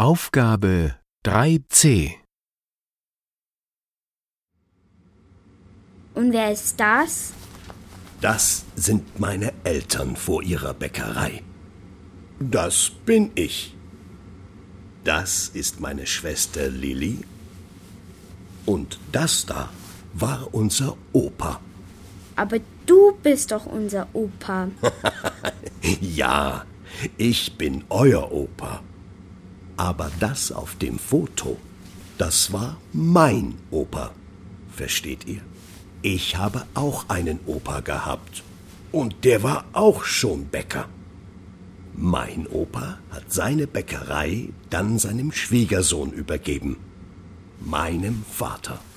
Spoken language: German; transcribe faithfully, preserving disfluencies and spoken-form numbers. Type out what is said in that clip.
Aufgabe drei c. Und wer ist das? Das sind meine Eltern vor ihrer Bäckerei. Das bin ich. Das ist meine Schwester Lilli. Und das da war unser Opa. Aber du bist doch unser Opa. Ja, ich bin euer Opa. Aber das auf dem Foto, das war mein Opa. Versteht ihr? Ich habe auch einen Opa gehabt. Und der war auch schon Bäcker. Mein Opa hat seine Bäckerei dann seinem Schwiegersohn übergeben, meinem Vater.